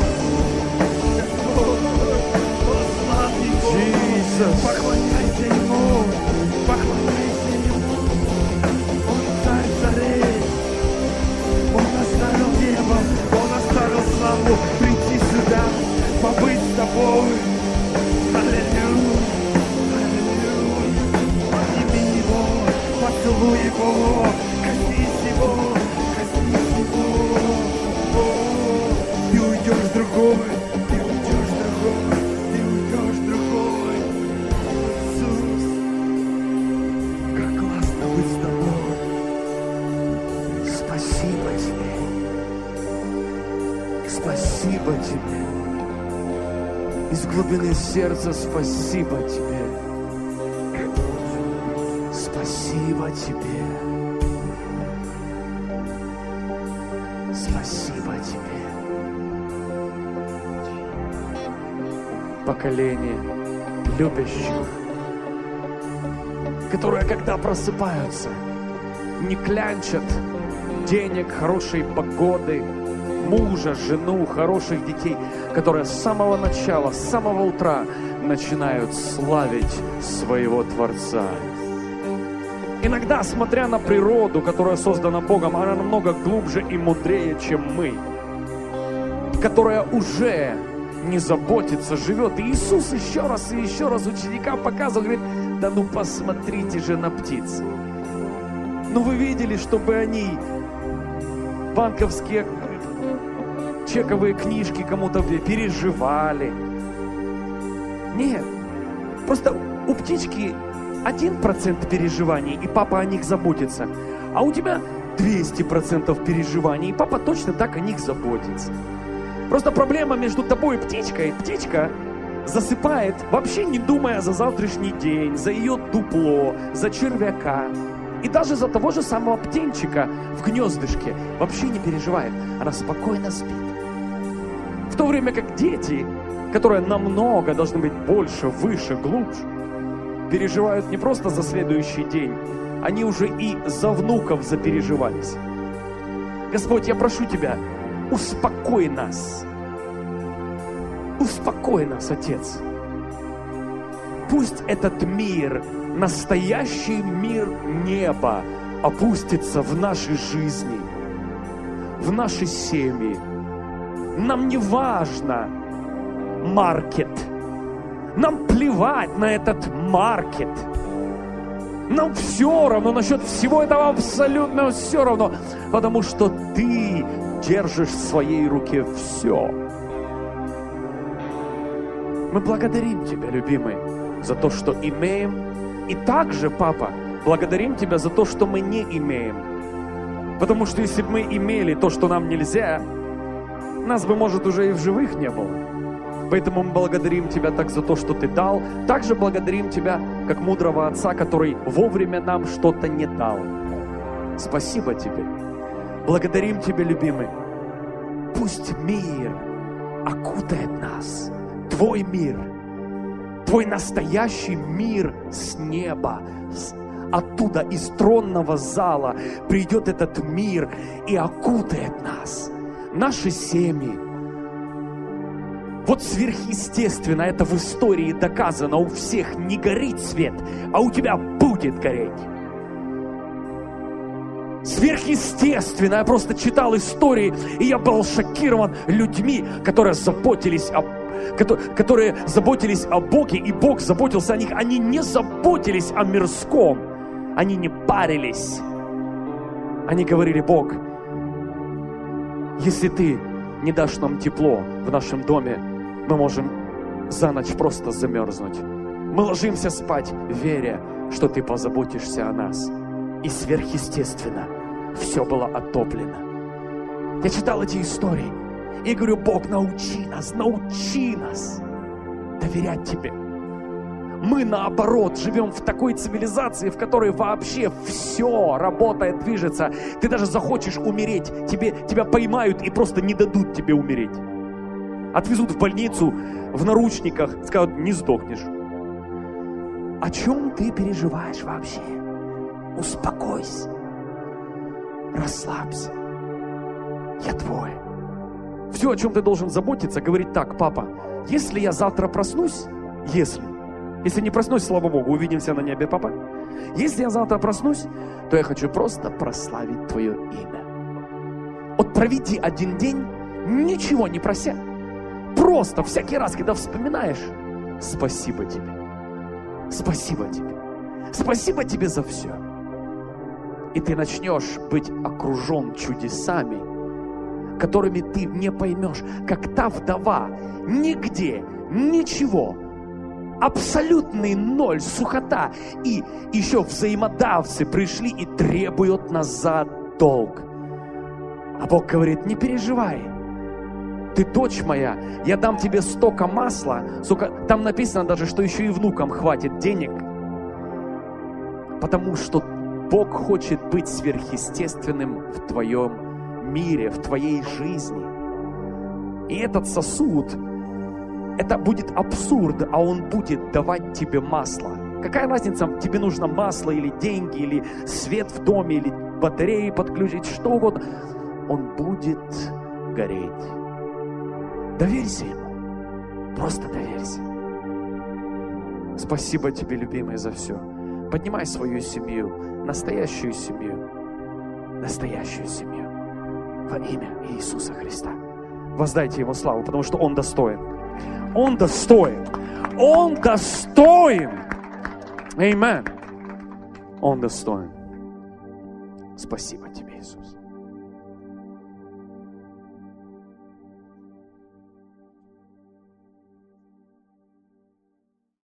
Jesus. Поклоняйся Ему, поклоняйся Ему. Он царь царей, Он оставил небо, Он оставил славу прийти сюда, побыть с тобой. Аллилуйя, аллилуйя. Обними Его, поцелуй Его, коснись Его, коснись Его. О, ты уйдешь другой, ты уйдешь другой, ты уйдешь другой. из глубины сердца спасибо Тебе. Спасибо Тебе. Спасибо Тебе. Поколение любящих, которые, когда просыпаются, не клянчат денег, хорошей погоды, мужа, жену, хороших детей, которые с самого начала, с самого утра начинают славить своего Творца. Иногда, смотря на природу, которая создана Богом, она намного глубже и мудрее, чем мы, которая уже не заботится, живет. И Иисус еще раз и еще раз ученикам показывал, говорит: да ну посмотрите же на птиц. Ну вы видели, чтобы они банковские чековые книжки кому-то переживали? Нет. Просто у птички 1% переживаний, и папа о них заботится. А у тебя 200% переживаний, и папа точно так о них заботится. Просто проблема между тобой и птичкой. Птичка засыпает, вообще не думая за завтрашний день, за ее дупло, за червяка. И даже за того же самого птенчика в гнездышке вообще не переживает. Она спокойно спит. В то время как дети, которые намного должны быть больше, выше, глубже, переживают не просто за следующий день, они уже и за внуков запереживались. Господь, я прошу Тебя, успокой нас. Успокой нас, Отец. Пусть этот мир, настоящий мир неба, опустится в нашей жизни, в нашей семье. Нам не важно маркет. Нам плевать на этот маркет. Нам все равно, насчет всего этого абсолютно все равно, потому что Ты держишь в своей руке все. Мы благодарим Тебя, любимый, за то, что имеем. И также, Папа, благодарим Тебя за то, что мы не имеем. Потому что если бы мы имели то, что нам нельзя, нас бы, может, уже и в живых не было. Поэтому мы благодарим Тебя так за то, что Ты дал. Также благодарим Тебя, как мудрого Отца, который вовремя нам что-то не дал. Спасибо Тебе. Благодарим Тебя, любимый. Пусть мир окутает нас. Твой мир. Твой настоящий мир с неба. Оттуда, из тронного зала, придет этот мир и окутает нас. Наши семьи. Вот сверхъестественно, это в истории доказано, у всех не горит свет, а у тебя будет гореть. Сверхъестественно, я просто читал истории, и я был шокирован людьми, которые заботились о Боге, и Бог заботился о них. Они не заботились о мирском, они не парились. Они говорили: Бог, если Ты не дашь нам тепло в нашем доме, мы можем за ночь просто замерзнуть. Мы ложимся спать, веря, что Ты позаботишься о нас. И сверхъестественно все было отоплено. Я читал эти истории и говорю: Бог, научи нас доверять Тебе. Мы, наоборот, живем в такой цивилизации, в которой вообще все работает, движется. Ты даже захочешь умереть, тебя поймают и просто не дадут тебе умереть. Отвезут в больницу в наручниках, скажут: не сдохнешь. О чем ты переживаешь вообще? Успокойся, расслабься. Я твой. Все, о чем ты должен заботиться, говорить так: папа, если я завтра проснусь, если не проснусь, слава Богу, увидимся на небе, папа. Если я завтра проснусь, то я хочу просто прославить Твое имя. Вот проведи один день, ничего не прося. Просто всякий раз, когда вспоминаешь: спасибо Тебе. Спасибо Тебе. Спасибо Тебе за все. И ты начнешь быть окружен чудесами, которыми ты не поймешь, как та вдова. Нигде, ничего. Абсолютный ноль, сухота. И еще взаимодавцы пришли и требуют назад долг. А Бог говорит: не переживай. Ты дочь моя, я дам тебе столько масла, сколько... Там написано даже, что еще и внукам хватит денег. Потому что Бог хочет быть сверхъестественным в твоем мире, в твоей жизни. И этот сосуд, это будет абсурд, а Он будет давать тебе масло. Какая разница, тебе нужно масло или деньги, или свет в доме, или батареи подключить, что угодно. Он будет гореть. Доверься Ему. Просто доверься. Спасибо тебе, любимый, за все. Поднимай свою семью, настоящую семью. Настоящую семью. Во имя Иисуса Христа. Воздайте Ему славу, потому что Он достоин. Он достоин. Он достоин. Аминь. Он достоин. Спасибо тебе.